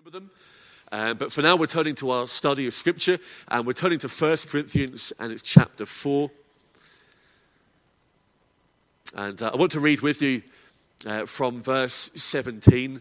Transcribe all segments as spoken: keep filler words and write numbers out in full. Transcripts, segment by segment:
remember them. Uh, but for now, we're turning to our study of Scripture, and we're turning to First Corinthians, and it's chapter four. And uh, I want to read with you uh, from verse seventeen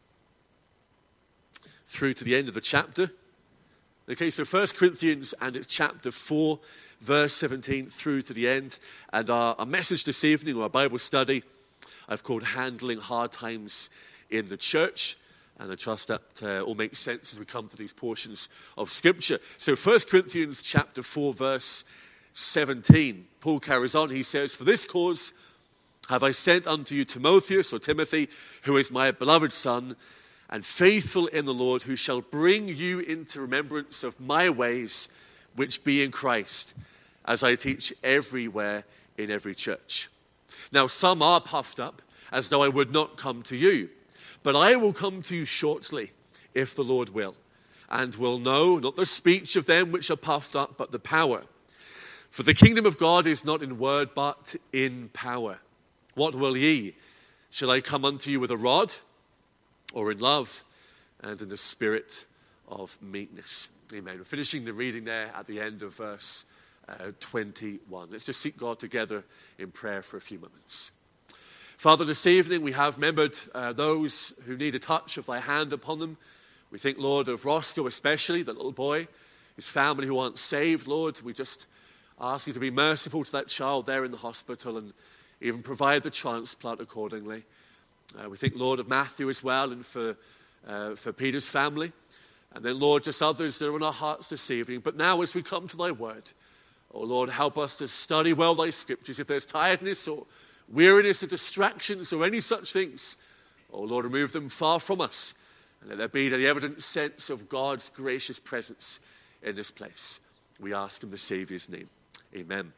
through to the end of the chapter. Okay, so First Corinthians, and it's chapter four, verse seventeen through to the end. And our, our message this evening, or our Bible study, I've called Handling Hard Times in the Church. And I trust that uh, all makes sense as we come to these portions of Scripture. So First Corinthians chapter four, verse seventeen. Paul carries on. He says, "For this cause have I sent unto you Timotheus," or Timothy, "who is my beloved son, and faithful in the Lord, who shall bring you into remembrance of my ways, which be in Christ, as I teach everywhere in every church. Now some are puffed up, as though I would not come to you. But I will come to you shortly, if the Lord will, and will know not the speech of them which are puffed up, but the power. For the kingdom of God is not in word, but in power. What will ye? Shall I come unto you with a rod, or in love, and in the spirit of meekness?" Amen. We're finishing the reading there at the end of verse uh, twenty-one. Let's just seek God together in prayer for a few moments. Father, this evening we have remembered uh, those who need a touch of thy hand upon them. We think, Lord, of Roscoe especially, the little boy, his family who aren't saved. Lord, we just ask you to be merciful to that child there in the hospital and even provide the transplant accordingly. Uh, we think, Lord, of Matthew as well, and for, uh, for Peter's family. And then, Lord, just others that are in our hearts this evening. But now as we come to thy word, oh Lord, help us to study well thy scriptures. If there's tiredness or weariness or distractions or any such things, oh Lord, remove them far from us, and let there be the evident sense of God's gracious presence in this place. We ask in the Saviour's name. Amen.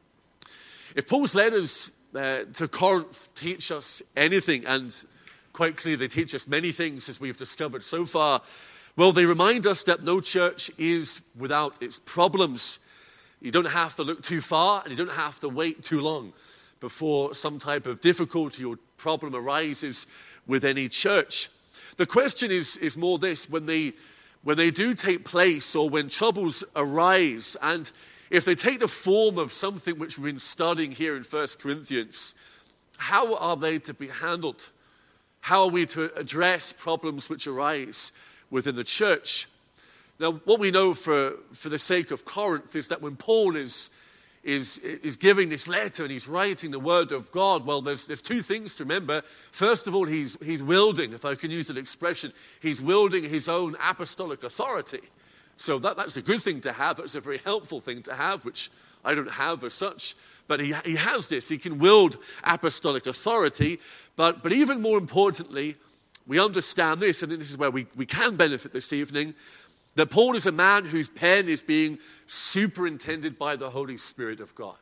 If Paul's letters uh, to Corinth teach us anything, and quite clearly they teach us many things as we've discovered so far, well, they remind us that no church is without its problems. You don't have to look too far, and you don't have to wait too long before some type of difficulty or problem arises with any church. The question is, is more this: when they, when they do take place, or when troubles arise, and if they take the form of something which we've been studying here in First Corinthians, how are they to be handled? How are we to address problems which arise within the church? Now, what we know for, for the sake of Corinth is that when Paul is Is, is giving this letter and he's writing the word of God, well, there's, there's two things to remember. First of all, he's, he's wielding, if I can use that expression, he's wielding his own apostolic authority. So that, that's a good thing to have. That's a very helpful thing to have, which I don't have as such. But he, he has this. He can wield apostolic authority. But, but even more importantly, we understand this, and this is where we, we can benefit this evening, that Paul is a man whose pen is being superintended by the Holy Spirit of God.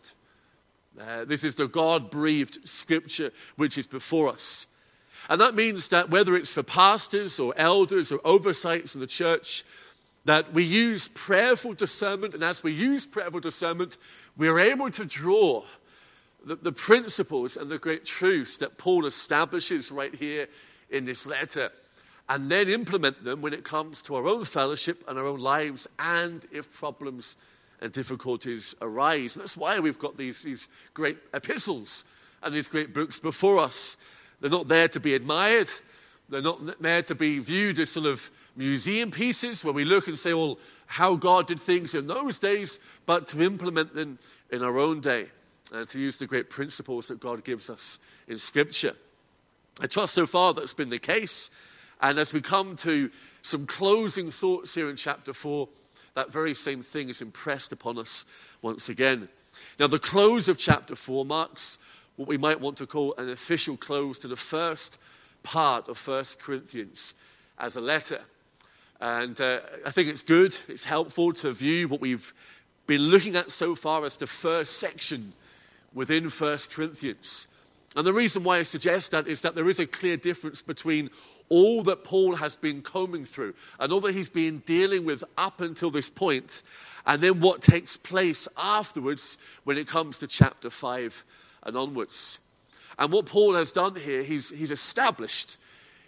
Uh, this is the God-breathed scripture which is before us. And that means that whether it's for pastors or elders or oversights in the church, that we use prayerful discernment, and as we use prayerful discernment, we are able to draw the, the principles and the great truths that Paul establishes right here in this letter, and then implement them when it comes to our own fellowship and our own lives, and if problems and difficulties arise. And that's why we've got these, these great epistles and these great books before us. They're not there to be admired. They're not there to be viewed as sort of museum pieces where we look and say, well, how God did things in those days, but to implement them in our own day and to use the great principles that God gives us in Scripture. I trust so far that's been the case. And as we come to some closing thoughts here in chapter four, that very same thing is impressed upon us once again. Now, the close of chapter four marks what we might want to call an official close to the first part of First Corinthians as a letter. And uh, I think it's good, it's helpful to view what we've been looking at so far as the first section within First Corinthians. And the reason why I suggest that is that there is a clear difference between all that Paul has been combing through and all that he's been dealing with up until this point, and then what takes place afterwards when it comes to chapter five and onwards. And what Paul has done here, he's, he's established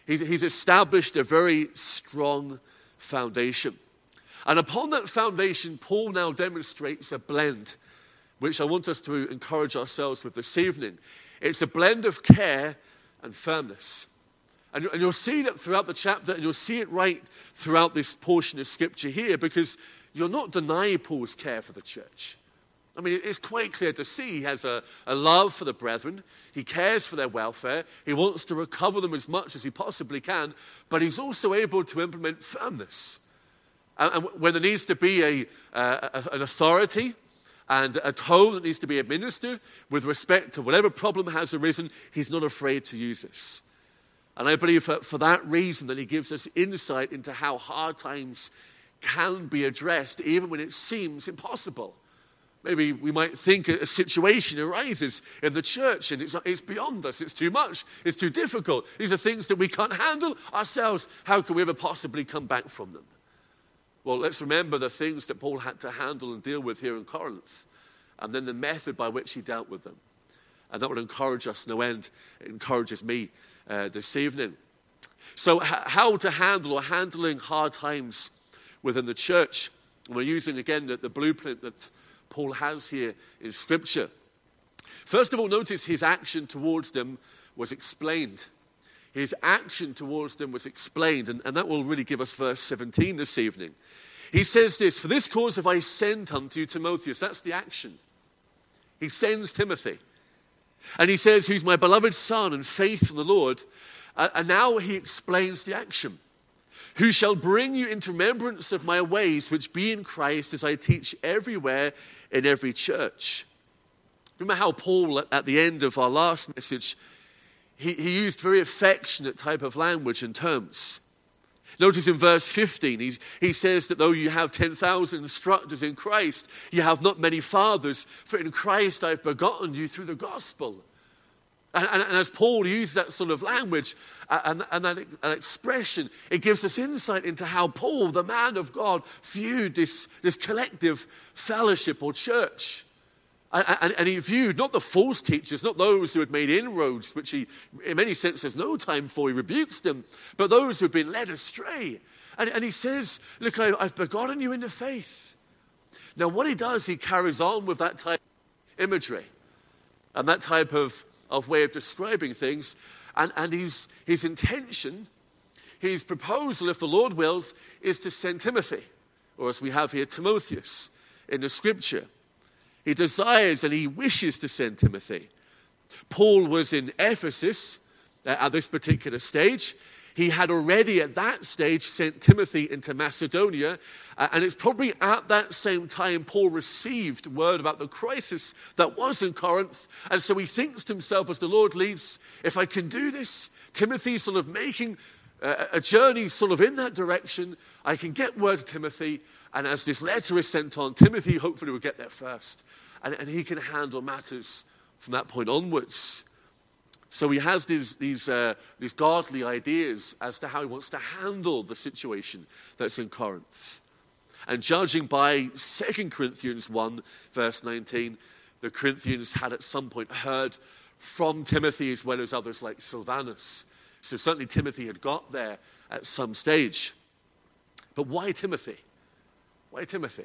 He's, he's established a very strong foundation. And upon that foundation, Paul now demonstrates a blend, which I want us to encourage ourselves with this evening. It's a blend of care and firmness. And, and you'll see that throughout the chapter, and you'll see it right throughout this portion of Scripture here, because you'll not deny Paul's care for the church. I mean, it's quite clear to see he has a, a love for the brethren. He cares for their welfare. He wants to recover them as much as he possibly can, but he's also able to implement firmness. And, and when there needs to be a, uh, a, an authority and a tone that needs to be administered with respect to whatever problem has arisen, he's not afraid to use this. And I believe that for that reason that he gives us insight into how hard times can be addressed, even when it seems impossible. Maybe we might think a situation arises in the church and it's, it's beyond us, it's too much, it's too difficult. These are things that we can't handle ourselves. How can we ever possibly come back from them? Well, let's remember the things that Paul had to handle and deal with here in Corinth, and then the method by which he dealt with them. And that would encourage us no end. It encourages me uh, this evening. So h- how to handle or handling hard times within the church. And we're using again the, the blueprint that Paul has here in Scripture. First of all, notice his action towards them was explained. His action towards them was explained, and, and that will really give us verse seventeen this evening. He says this, "For this cause have I sent unto you Timotheus." That's the action. He sends Timothy. And he says, "Who's my beloved son and faith in the Lord." Uh, and now he explains the action. "Who shall bring you into remembrance of my ways, which be in Christ, as I teach everywhere in every church." Remember how Paul, at the end of our last message, he, he used very affectionate type of language and terms. Notice in verse fifteen, he, he says that though you have ten thousand instructors in Christ, you have not many fathers, for in Christ I have begotten you through the gospel. And, and, and as Paul used that sort of language and, and that, that expression, it gives us insight into how Paul, the man of God, viewed this, this collective fellowship or church. And, and, and he viewed not the false teachers, not those who had made inroads, which he, in many senses, has no time for. He rebukes them, but those who have been led astray. And, and he says, "Look, I, I've begotten you in the faith." Now, what he does, he carries on with that type of imagery and that type of of way of describing things, and, and his, his intention, his proposal, if the Lord wills, is to send Timothy, or as we have here, Timotheus, in the Scripture. He desires and he wishes to send Timothy. Paul was in Ephesus uh, at this particular stage. He had already at that stage sent Timothy into Macedonia, uh, and it's probably at that same time Paul received word about the crisis that was in Corinth, and so he thinks to himself as the Lord leads, if I can do this, Timothy's sort of making uh, a journey sort of in that direction, I can get word to Timothy, and as this letter is sent on, Timothy hopefully will get there first, and, and he can handle matters from that point onwards. So he has these, these, uh, these godly ideas as to how he wants to handle the situation that's in Corinth. And judging by Second Corinthians one, verse nineteen, the Corinthians had at some point heard from Timothy as well as others like Silvanus. So certainly Timothy had got there at some stage. But why Timothy? Why Timothy?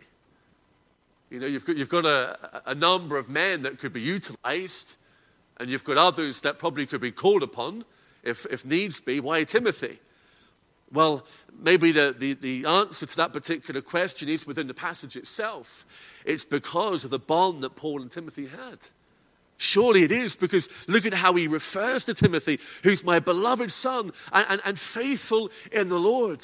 You know, you've got, you've got a, a number of men that could be utilized, and you've got others that probably could be called upon, if, if needs be. Why Timothy? Well, maybe the, the, the answer to that particular question is within the passage itself. It's because of the bond that Paul and Timothy had. Surely it is, because look at how he refers to Timothy, who's my beloved son and, and, and faithful in the Lord.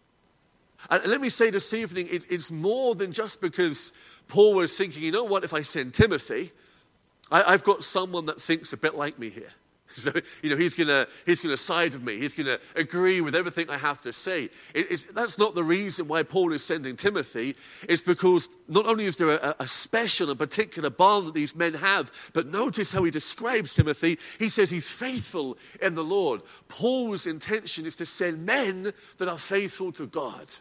And let me say this evening, it, it's more than just because Paul was thinking, you know what, if I send Timothy, I've got someone that thinks a bit like me here. So, you know, he's going to he's gonna side with me. He's going to agree with everything I have to say. It, it, that's not the reason why Paul is sending Timothy. It's because not only is there a, a special and particular bond that these men have, but notice how he describes Timothy. He says he's faithful in the Lord. Paul's intention is to send men that are faithful to God.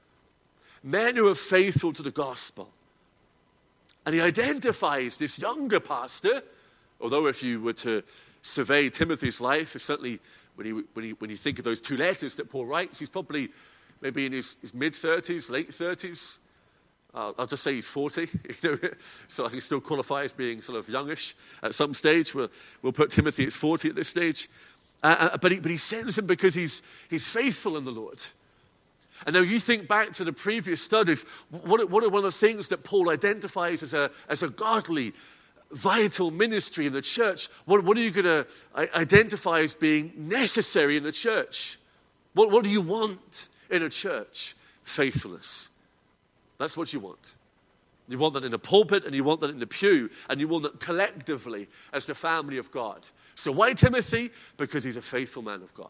Men who are faithful to the gospel. And he identifies this younger pastor, although if you were to survey Timothy's life, certainly when you, when you, when you think of those two letters that Paul writes, he's probably maybe in his, his mid-thirties, late thirties. Uh, I'll just say he's forty, you know, so I can still qualify as being sort of youngish at some stage. We'll, we'll put Timothy at forty at this stage. Uh, but, he, but he sends him because he's, he's faithful in the Lord. And now you think back to the previous studies, what, what are one of the things that Paul identifies as a, as a godly, vital ministry in the church? What, what are you going to identify as being necessary in the church? What, what do you want in a church? Faithfulness. That's what you want. You want that in the pulpit, and you want that in the pew, and you want that collectively as the family of God. So why Timothy? Because he's a faithful man of God.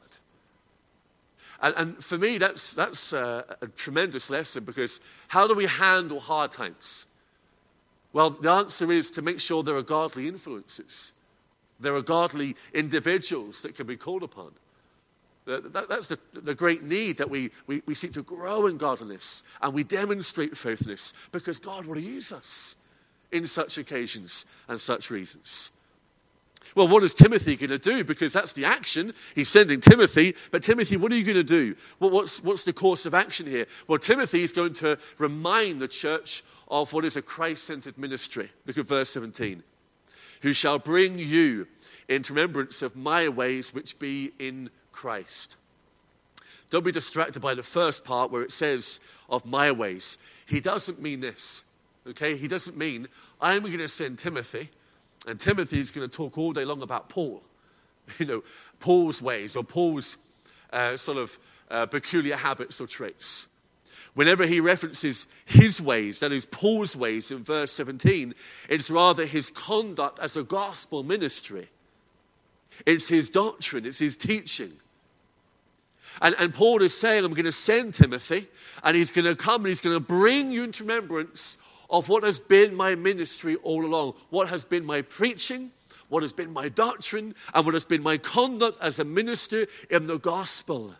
And, and for me, that's, that's a, a tremendous lesson, because how do we handle hard times? Well, the answer is to make sure there are godly influences. There are godly individuals that can be called upon. That, that's the, the great need, that we, we, we seek to grow in godliness and we demonstrate faithfulness, because God will use us in such occasions and such reasons. Well, what is Timothy going to do? Because that's the action. He's sending Timothy. But Timothy, what are you going to do? Well, what's, what's the course of action here? Well, Timothy is going to remind the church of what is a Christ-centered ministry. Look at verse seventeen. Who shall bring you into remembrance of my ways which be in Christ. Don't be distracted by the first part where it says of my ways. He doesn't mean this. Okay? He doesn't mean I'm going to send Timothy, and Timothy is going to talk all day long about Paul. You know, Paul's ways, or Paul's uh, sort of uh, peculiar habits or traits. Whenever he references his ways, that is Paul's ways in verse seventeen, it's rather his conduct as a gospel ministry. It's his doctrine, it's his teaching. And, and Paul is saying, I'm going to send Timothy, and he's going to come and he's going to bring you into remembrance of what has been my ministry all along, what has been my preaching, what has been my doctrine, and what has been my conduct as a minister in the gospel.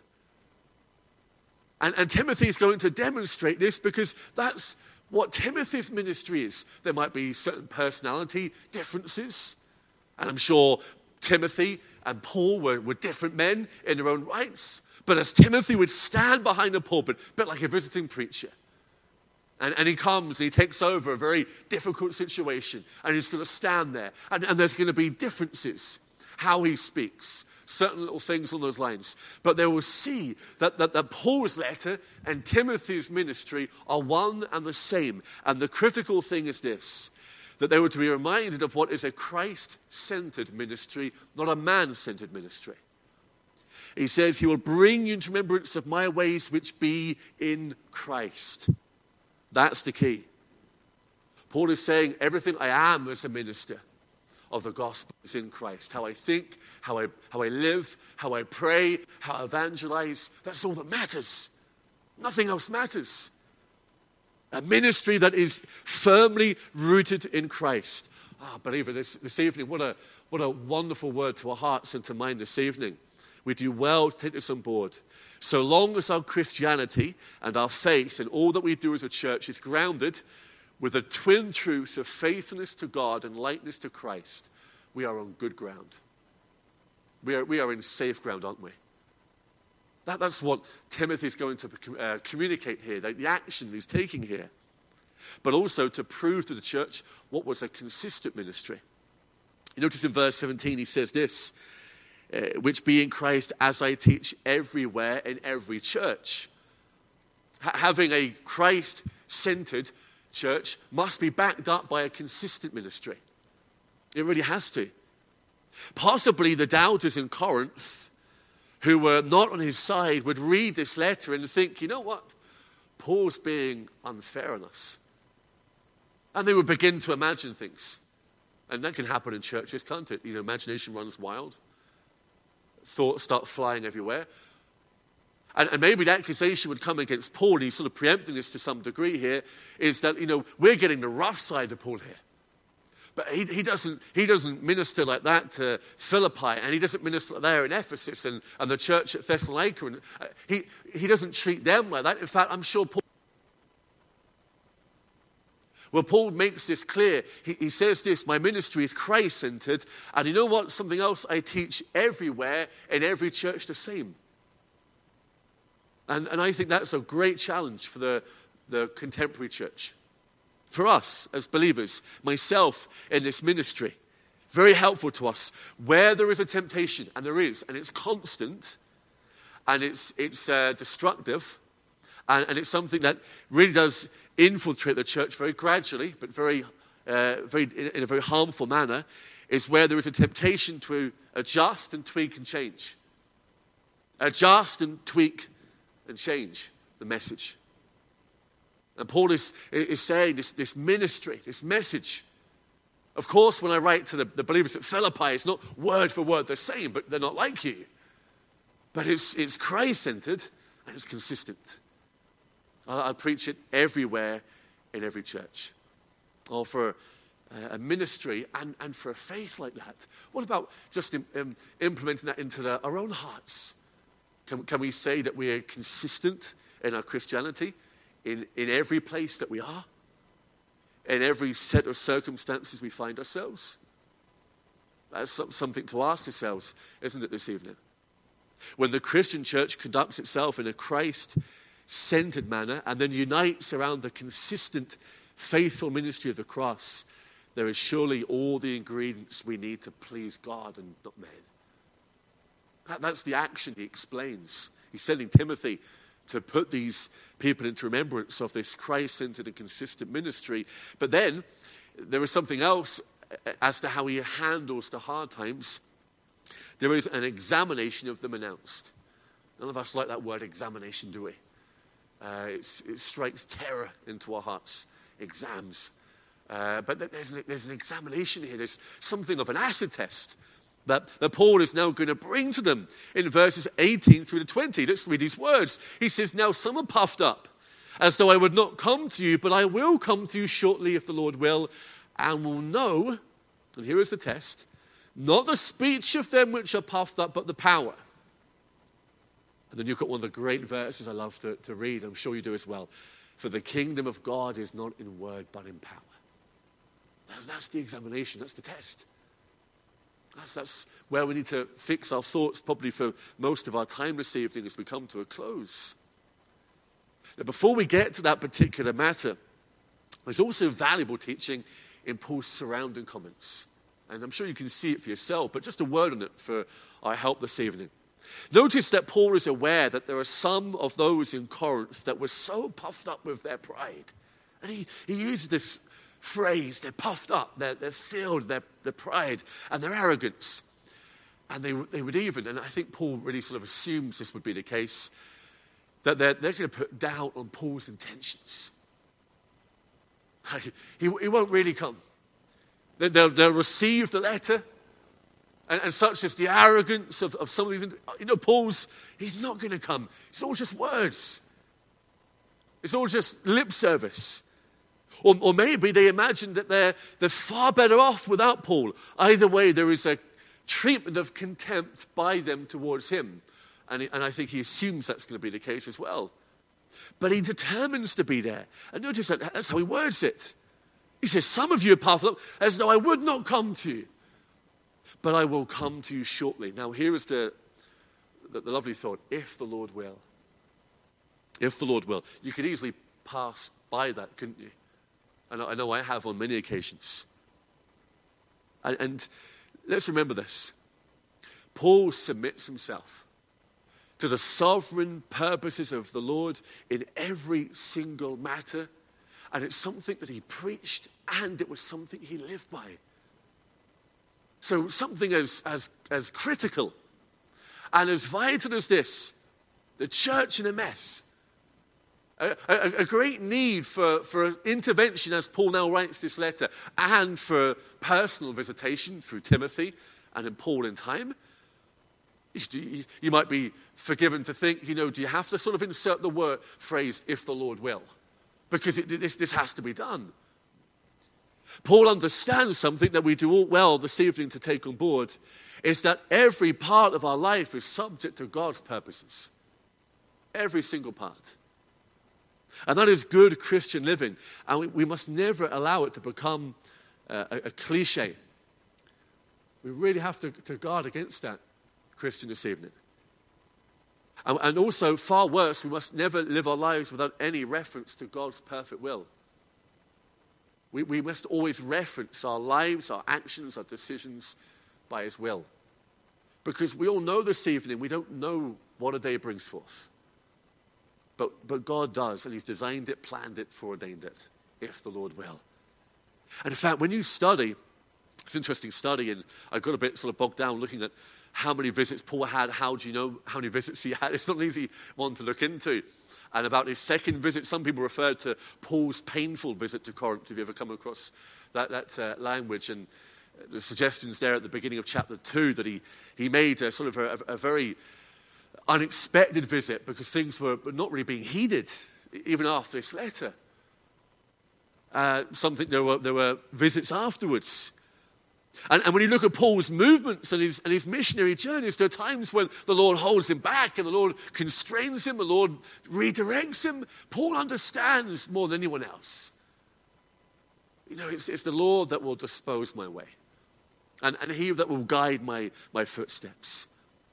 And, and Timothy is going to demonstrate this, because that's what Timothy's ministry is. There might be certain personality differences, and I'm sure Timothy and Paul were, were different men in their own rights. But as Timothy would stand behind the pulpit, a bit like a visiting preacher, and, and he comes and he takes over a very difficult situation, and he's going to stand there, and, and there's going to be differences, how he speaks, certain little things on those lines. But they will see that, that, that Paul's letter and Timothy's ministry are one and the same. And the critical thing is this, that they were to be reminded of what is a Christ-centered ministry, not a man-centered ministry. He says, he will bring you into remembrance of my ways which be in Christ. That's the key. Paul is saying everything I am as a minister of the gospel is in Christ. How I think, how I, how I live, how I pray, how I evangelize, that's all that matters. Nothing else matters. A ministry that is firmly rooted in Christ. Ah, believer, this, this evening, what a, what a wonderful word to our hearts and to mind this evening. We do well to take this on board. So long as our Christianity and our faith and all that we do as a church is grounded with the twin truths of faithfulness to God and likeness to Christ, we are on good ground. We are, we are in safe ground, aren't we? That, that's what Timothy is going to uh, communicate here, the, the action he's taking here. But also to prove to the church what was a consistent ministry. You notice in verse seventeen he says this, uh, which be in Christ as I teach everywhere in every church. H- having a Christ-centered church must be backed up by a consistent ministry. It really has to. Possibly the doubters in Corinth who were not on his side would read this letter and think, you know what? Paul's being unfair on us. And they would begin to imagine things. And that can happen in churches, can't it? You know, imagination runs wild. Thoughts start flying everywhere. And, and maybe the accusation would come against Paul, and he's sort of preempting this to some degree here, is that, you know, we're getting the rough side of Paul here. But he, he doesn't he doesn't minister like that to Philippi, and he doesn't minister there in Ephesus and, and the church at Thessalonica. And uh, he, he doesn't treat them like that. In fact, I'm sure Paul... Well, Paul makes this clear. He, he says this, my ministry is Christ-centered, and you know what? Something else I teach everywhere, in every church the same. And, and I think that's a great challenge for the, the contemporary church. For us as believers, myself in this ministry, very helpful to us. Where there is a temptation, and there is, and it's constant, and it's, it's uh, destructive, and, and it's something that really does infiltrate the church very gradually, but very, uh, very in, in a very harmful manner, is where there is a temptation to adjust and tweak and change. Adjust and tweak and change the message. And Paul is, is saying this, this ministry, this message. Of course, when I write to the, the believers at Philippi, it's not word for word the same, but they're not like you. But it's, it's Christ-centered and it's consistent. I, I preach it everywhere in every church. Or for a ministry and, and for a faith like that. What about just in, um, implementing that into the, our own hearts? Can, can we say that we are consistent in our Christianity in, in every place that we are? In every set of circumstances we find ourselves? That's something to ask ourselves, isn't it, this evening? When the Christian church conducts itself in a Christ-centered manner and then unites around the consistent, faithful ministry of the cross, there is surely all the ingredients we need to please God and not men. That, that's the action he explains. He's sending Timothy to put these people into remembrance of this Christ-centered and consistent ministry. But then there is something else as to how he handles the hard times. There is an examination of them announced. None of us like that word examination, do we? Uh, it's, it strikes terror into our hearts. Exams. Uh, but there's an, there's an examination here. There's something of an acid test that, that Paul is now going to bring to them in verses eighteen through to twenty. Let's read these words. He says, now some are puffed up, as though I would not come to you, but I will come to you shortly if the Lord will, and will know, and here is the test, not the speech of them which are puffed up, but the power. And then you've got one of the great verses I love to, to read. I'm sure you do as well. For the kingdom of God is not in word, but in power. That's, that's the examination. That's the test. That's, that's where we need to fix our thoughts probably for most of our time this evening as we come to a close. Now, before we get to that particular matter, there's also valuable teaching in Paul's surrounding comments. And I'm sure you can see it for yourself, but just a word on it for our help this evening. Notice that Paul is aware that there are some of those in Corinth that were so puffed up with their pride. And he, he uses this phrase, they're puffed up, they're, they're filled, their their pride and their arrogance. And they, they would even, and I think Paul really sort of assumes this would be the case, that they're, they're going to put doubt on Paul's intentions. He, he won't really come. They'll, they'll receive the letter, and, and such is the arrogance of, of some of these. You know, Paul's, he's not going to come. It's all just words. It's all just lip service. Or, or maybe they imagine that they're, they're far better off without Paul. Either way, there is a treatment of contempt by them towards him. And, and I think he assumes that's going to be the case as well. But he determines to be there. And notice that that's how he words it. He says, some of you are puffed up as though I would not come to you, but I will come to you shortly. Now here is the, the, the lovely thought, if the Lord will. If the Lord will. You could easily pass by that, couldn't you? I know I, know I have on many occasions. And, and let's remember this. Paul submits himself to the sovereign purposes of the Lord in every single matter. And it's something that he preached, and it was something he lived by. So something as, as, as critical and as vital as this, the church in a mess, a, a, a great need for, for intervention as Paul now writes this letter, and for personal visitation through Timothy and in Paul in time. You, you might be forgiven to think, you know, do you have to sort of insert the word phrase, if the Lord will? Because it, this, this has to be done. Paul understands something that we do all well this evening to take on board, is that every part of our life is subject to God's purposes. Every single part. And that is good Christian living. And we, we must never allow it to become uh, a, a cliche. We really have to, to guard against that, Christian, this evening. And, and also, far worse, we must never live our lives without any reference to God's perfect will. We, we must always reference our lives, our actions, our decisions by his will. Because we all know this evening, we don't know what a day brings forth. But, but God does, and he's designed it, planned it, foreordained it, if the Lord will. And in fact, when you study, it's an interesting study, and I got a bit sort of bogged down looking at how many visits Paul had. How do you know how many visits he had? It's not an easy one to look into. And about his second visit, some people referred to Paul's painful visit to Corinth. Have you ever come across that, that uh, language? And the suggestions there at the beginning of chapter two that he, he made a sort of a, a very unexpected visit because things were not really being heeded even after this letter. Uh, something there were there were visits afterwards. And, and when you look at Paul's movements and his, and his missionary journeys, there are times when the Lord holds him back and the Lord constrains him, the Lord redirects him. Paul understands more than anyone else. You know, it's, it's the Lord that will dispose my way. And, and he that will guide my, my footsteps.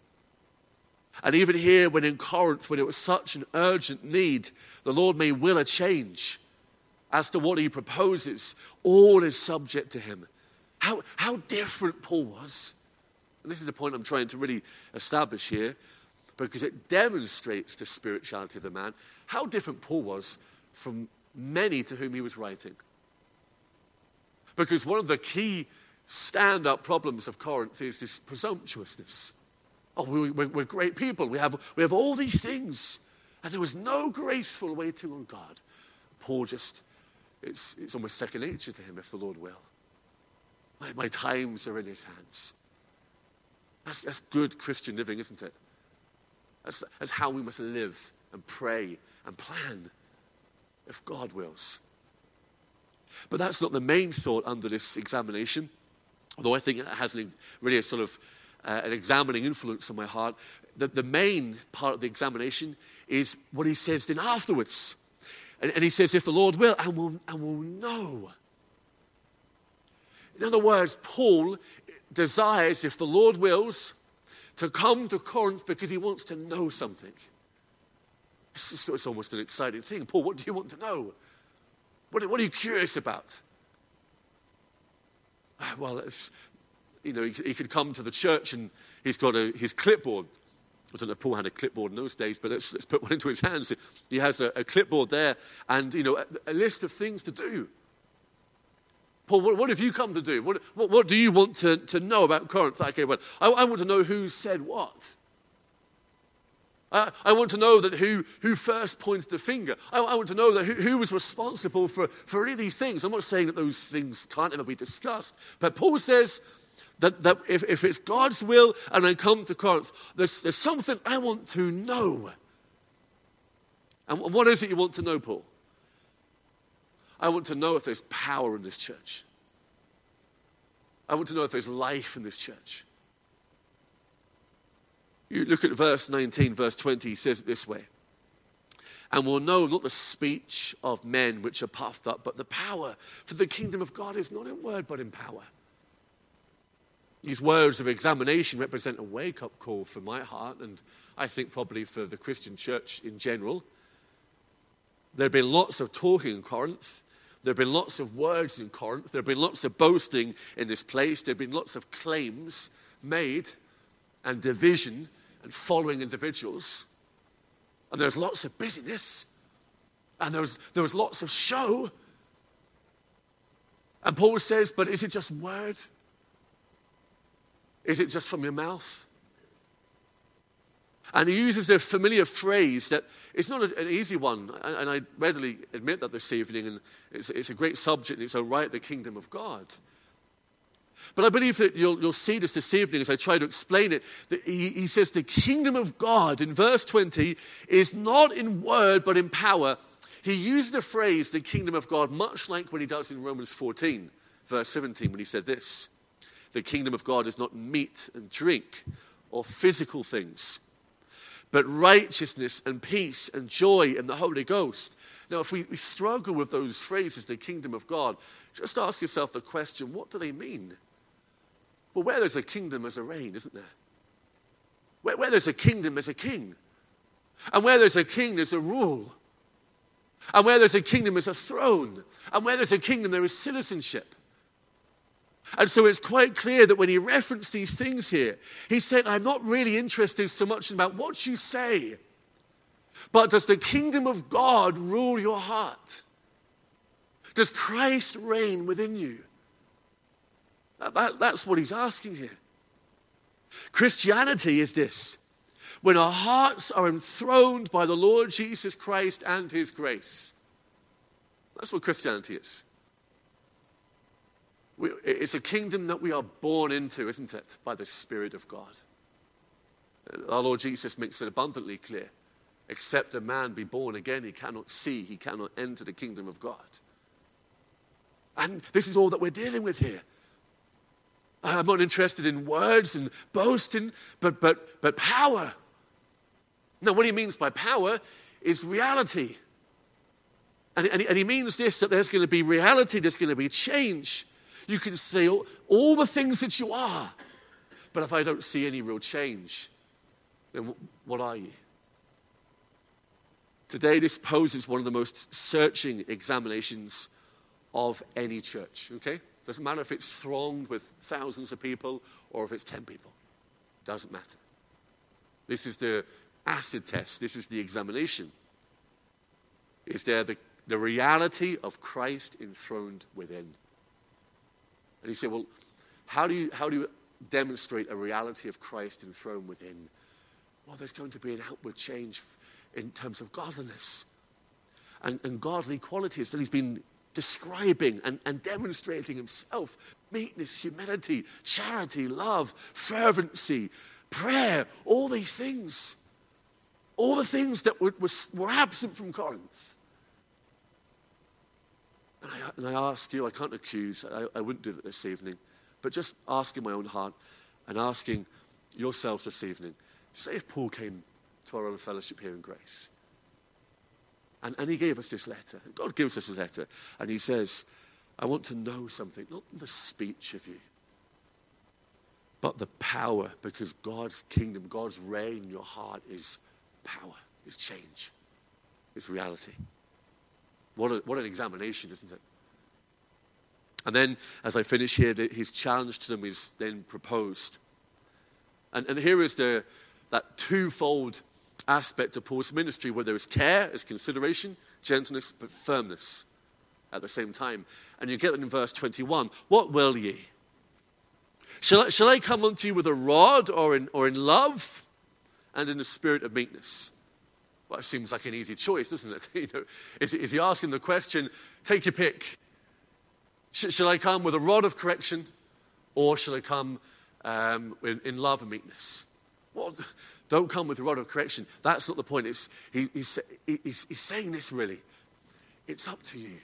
And even here, when in Corinth, when it was such an urgent need, the Lord may will a change as to what he proposes. All is subject to him. How, how different Paul was. And this is the point I'm trying to really establish here, because it demonstrates the spirituality of the man, how different Paul was from many to whom he was writing. Because one of the key stand-up problems of Corinth is this presumptuousness. Oh, we, we're, we're great people. We have, we have all these things. And there was no graceful waiting on God. Paul just, it's, it's almost second nature to him, if the Lord will. My, my times are in his hands. That's, that's good Christian living, isn't it? That's, that's how we must live and pray and plan, if God wills. But that's not the main thought under this examination, although I think it has an, really a sort of uh, an examining influence on my heart. The, the main part of the examination is what he says then afterwards. And, and he says, if the Lord will, and we'll, and we'll know. In other words, Paul desires, if the Lord wills, to come to Corinth because he wants to know something. It's, just, it's almost an exciting thing. Paul, what do you want to know? What, what are you curious about? Well, it's, you know, he, he could come to the church and he's got a, his clipboard. I don't know if Paul had a clipboard in those days, but let's, let's put one into his hands. He has a, a clipboard there and, you know, a, a list of things to do. Paul, what, what have you come to do? What, what, what do you want to, to know about Corinth? Okay, well, I, I want to know who said what. I, I want to know that who, who first points the finger. I, I want to know that who, who was responsible for, for any of these things. I'm not saying that those things can't ever be discussed. But Paul says that, that if, if it's God's will and I come to Corinth, there's, there's something I want to know. And what is it you want to know, Paul? I want to know if there's power in this church. I want to know if there's life in this church. You look at verse nineteen, verse twenty, he says it this way. And we'll know not the speech of men which are puffed up, but the power. For the kingdom of God is not in word, but in power. These words of examination represent a wake-up call for my heart, and I think probably for the Christian church in general. There have been lots of talking in Corinth. There have been lots of words in Corinth. There have been lots of boasting in this place. There have been lots of claims made and division and following individuals. And there's lots of busyness. And there was, there was lots of show. And Paul says, but is it just word? Is it just from your mouth? And he uses a familiar phrase that it's not an easy one, and I readily admit that this evening, and it's, it's a great subject in its own right, the kingdom of God. But I believe that you'll, you'll see this this evening as I try to explain it, that he, he says the kingdom of God, in verse twenty, is not in word but in power. He used the phrase, the kingdom of God, much like when he does in Romans fourteen, verse seventeen, when he said this, the kingdom of God is not meat and drink or physical things, but righteousness and peace and joy in the Holy Ghost. Now, if we, we struggle with those phrases, the kingdom of God, just ask yourself the question, what do they mean? Well, where there's a kingdom, there's a reign, isn't there? Where, where there's a kingdom, there's a king. And where there's a king, there's a rule. And where there's a kingdom, there's a throne. And where there's a kingdom, there is citizenship. And so it's quite clear that when he referenced these things here, he's saying, I'm not really interested so much about what you say, but does the kingdom of God rule your heart? Does Christ reign within you? That, that, that's what he's asking here. Christianity is this: when our hearts are enthroned by the Lord Jesus Christ and his grace. That's what Christianity is. We, it's a kingdom that we are born into, isn't it? By the Spirit of God. Our Lord Jesus makes it abundantly clear. Except a man be born again, he cannot see, he cannot enter the kingdom of God. And this is all that we're dealing with here. I'm not interested in words and boasting, but, but, but power. Now, what he means by power is reality. And, and, and he means this, that there's going to be reality, there's going to be change. You can say all, all the things that you are, but if I don't see any real change, then what are you? Today, this poses one of the most searching examinations of any church, okay? Doesn't matter if it's thronged with thousands of people or if it's ten people. Doesn't matter. This is the acid test. This is the examination. Is there the, the reality of Christ enthroned within? And you say, well, how do you, how do you demonstrate a reality of Christ enthroned within? Well, there's going to be an outward change in terms of godliness and, and godly qualities that he's been describing and, and demonstrating himself. Meekness, humility, charity, love, fervency, prayer, all these things. All the things that were, were, were absent from Corinth. And I, and I ask you, I can't accuse, I, I wouldn't do that this evening, but just asking my own heart and asking yourselves this evening, say if Paul came to our own fellowship here in Grace, and, and he gave us this letter. God gives us this letter, and he says, I want to know something, not the speech of you, but the power, because God's kingdom, God's reign in your heart is power, is change, is reality. What, a, what an examination, isn't it? And then, as I finish here, his challenge to them is then proposed. And, and here is the that twofold aspect of Paul's ministry, where there is care as consideration, gentleness, but firmness at the same time. And you get it in verse twenty-one. What will ye? Shall I, shall I come unto you with a rod, or in, or in love, and in the spirit of meekness? Well, it seems like an easy choice, doesn't it? You know, is, is he asking the question, take your pick. Sh- shall I come with a rod of correction, or shall I come um, in, in love and meekness? Well, don't come with a rod of correction. That's not the point. It's, he, he's, he's, he's saying this really. It's up to you.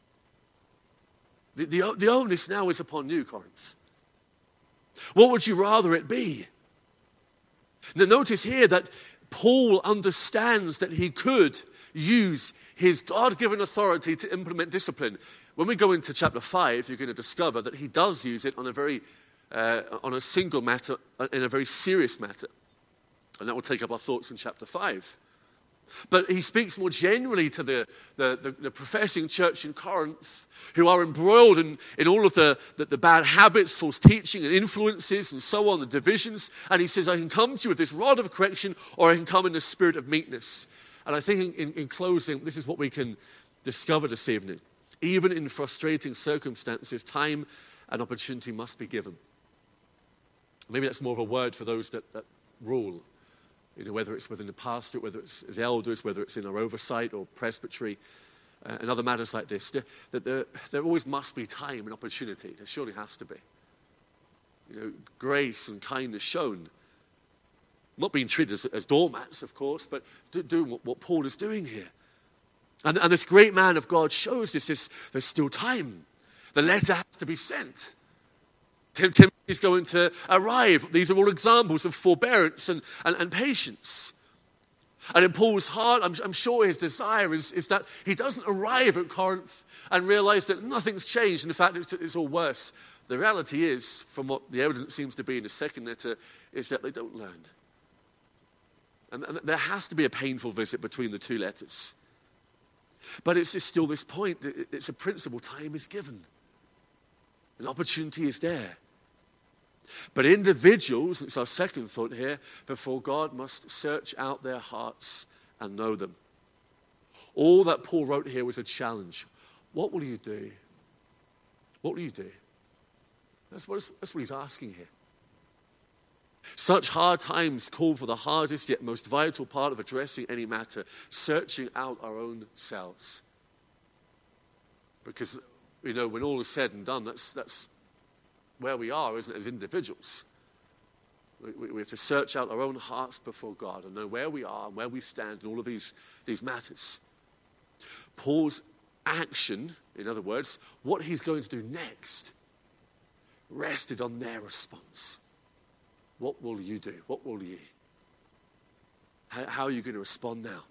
The, the, the onus now is upon you, Corinth. What would you rather it be? Now notice here that Paul understands that he could use his God-given authority to implement discipline. When we go into chapter five, you're going to discover that he does use it on a very, uh, on a single matter, in a very serious matter. And that will take up our thoughts in chapter five. But he speaks more generally to the, the, the, the professing church in Corinth, who are embroiled in, in all of the, the, the bad habits, false teaching and influences and so on, the divisions. And he says, I can come to you with this rod of correction, or I can come in the spirit of meekness. And I think in, in, in closing, this is what we can discover this evening. Even in frustrating circumstances, time and opportunity must be given. Maybe that's more of a word for those that, that rule. You know, whether it's within the pastorate, whether it's as elders, whether it's in our oversight or presbytery, uh, and other matters like this, there, that there, there always must be time and opportunity. There surely has to be. You know, grace and kindness shown. Not being treated as, as doormats, of course, but do, doing what, what Paul is doing here. And, and this great man of God shows this. There's, there's still time. The letter has to be sent. Tim, Tim is going to arrive. These are all examples of forbearance and, and, and patience. And in Paul's heart, I'm, I'm sure his desire is, is that he doesn't arrive at Corinth and realize that nothing's changed, and in fact it's, it's all worse. The reality is, from what the evidence seems to be in the second letter, is that they don't learn. And, and there has to be a painful visit between the two letters. But it's, it's still this point. It's a principle. Time is given. An opportunity is there. But individuals, it's our second thought here, before God must search out their hearts and know them. All that Paul wrote here was a challenge. What will you do? What will you do? That's what, that's what he's asking here. Such hard times call for the hardest yet most vital part of addressing any matter, searching out our own selves. Because, you know, when all is said and done, that's that's where we are, isn't it, as individuals. We, we have to search out our own hearts before God and know where we are and where we stand in all of these, these matters. Paul's action, in other words, what he's going to do next, rested on their response. What will you do? What will you? How, how are you going to respond now?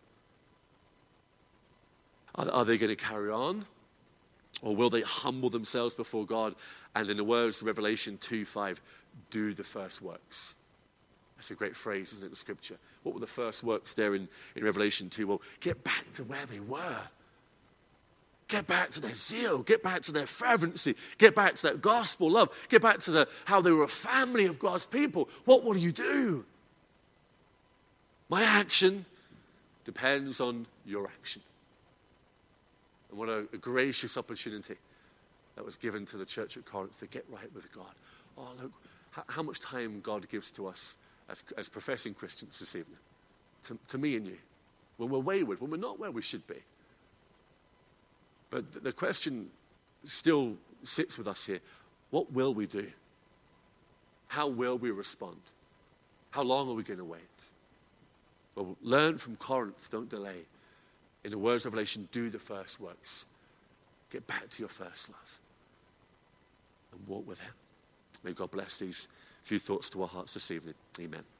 Are, are they going to carry on? Or will they humble themselves before God and, in the words of Revelation two five, do the first works? That's a great phrase, isn't it, in Scripture? What were the first works there in, in Revelation two? Well, get back to where they were. Get back to their zeal. Get back to their fervency. Get back to that gospel love. Get back to the, how they were a family of God's people. What will you do? My action depends on your action. And what a, a gracious opportunity that was given to the church at Corinth to get right with God. Oh, look, how, how much time God gives to us as, as professing Christians this evening. To, to me and you. When we're wayward, when we're not where we should be. But the, the question still sits with us here. What will we do? How will we respond? How long are we going to wait? Well, learn from Corinth, don't delay. In the words of Revelation, do the first works. Get back to your first love. And walk with him. May God bless these few thoughts to our hearts this evening. Amen.